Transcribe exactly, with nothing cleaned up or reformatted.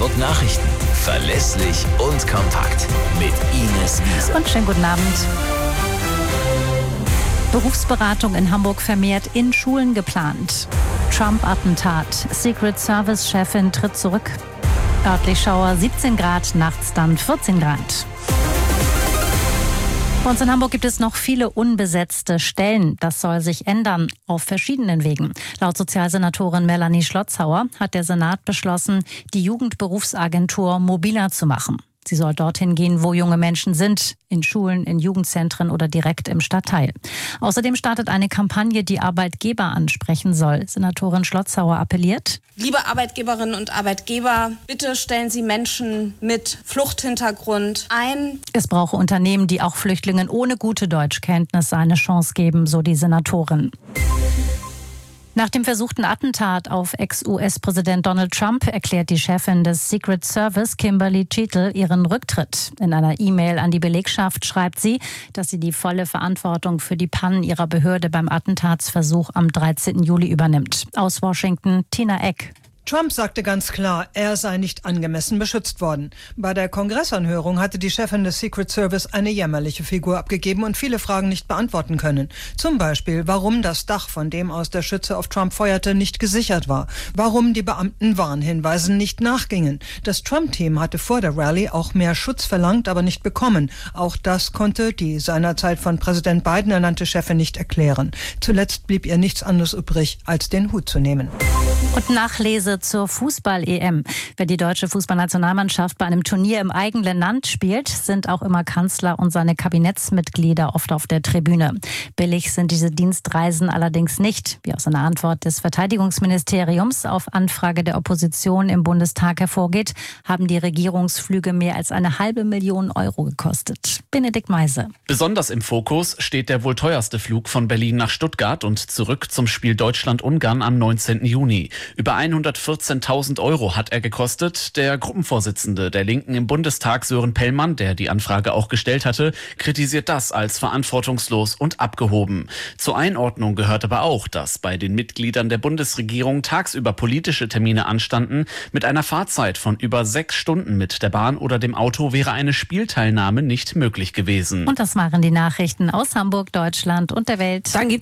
Hamburg Nachrichten. Verlässlich und kompakt. Mit Ines Wiese. Und schönen guten Abend. Berufsberatung in Hamburg vermehrt in Schulen geplant. Trump-Attentat. Secret Service-Chefin tritt zurück. Örtlich Schauer siebzehn Grad, nachts dann vierzehn Grad. Bei uns in Hamburg gibt es noch viele unbesetzte Stellen. Das soll sich ändern, auf verschiedenen Wegen. Laut Sozialsenatorin Melanie Schlotzhauer hat der Senat beschlossen, die Jugendberufsagentur mobiler zu machen. Sie soll dorthin gehen, wo junge Menschen sind, in Schulen, in Jugendzentren oder direkt im Stadtteil. Außerdem startet eine Kampagne, die Arbeitgeber ansprechen soll. Senatorin Schlotzhauer appelliert: Liebe Arbeitgeberinnen und Arbeitgeber, bitte stellen Sie Menschen mit Fluchthintergrund ein. Es brauche Unternehmen, die auch Flüchtlingen ohne gute Deutschkenntnisse eine Chance geben, so die Senatorin. Nach dem versuchten Attentat auf Ex-U S-Präsident Donald Trump erklärt die Chefin des Secret Service, Kimberly Cheatle, ihren Rücktritt. In einer E-Mail an die Belegschaft schreibt sie, dass sie die volle Verantwortung für die Pannen ihrer Behörde beim Attentatsversuch am dreizehnten Juli übernimmt. Aus Washington, Tina Eck. Trump sagte ganz klar, er sei nicht angemessen beschützt worden. Bei der Kongressanhörung hatte die Chefin des Secret Service eine jämmerliche Figur abgegeben und viele Fragen nicht beantworten können. Zum Beispiel, warum das Dach, von dem aus der Schütze auf Trump feuerte, nicht gesichert war. Warum die Beamten Warnhinweisen nicht nachgingen. Das Trump-Team hatte vor der Rallye auch mehr Schutz verlangt, aber nicht bekommen. Auch das konnte die seinerzeit von Präsident Biden ernannte Chefin nicht erklären. Zuletzt blieb ihr nichts anderes übrig, als den Hut zu nehmen. Und Nachlese zur Fußball-E M. Wenn die deutsche Fußballnationalmannschaft bei einem Turnier im eigenen Land spielt, sind auch immer Kanzler und seine Kabinettsmitglieder oft auf der Tribüne. Billig sind diese Dienstreisen allerdings nicht, wie aus einer Antwort des Verteidigungsministeriums auf Anfrage der Opposition im Bundestag hervorgeht, haben die Regierungsflüge mehr als eine halbe Million Euro gekostet. Benedikt Meise. Besonders im Fokus steht der wohl teuerste Flug von Berlin nach Stuttgart und zurück zum Spiel Deutschland-Ungarn am neunzehnten Juni. Über hundertvierzehntausend Euro hat er gekostet. Der Gruppenvorsitzende der Linken im Bundestag, Sören Pellmann, der die Anfrage auch gestellt hatte, kritisiert das als verantwortungslos und abgehoben. Zur Einordnung gehört aber auch, dass bei den Mitgliedern der Bundesregierung tagsüber politische Termine anstanden. Mit einer Fahrzeit von über sechs Stunden mit der Bahn oder dem Auto wäre eine Spielteilnahme nicht möglich gewesen. Und das waren die Nachrichten aus Hamburg, Deutschland und der Welt. Dann gibt's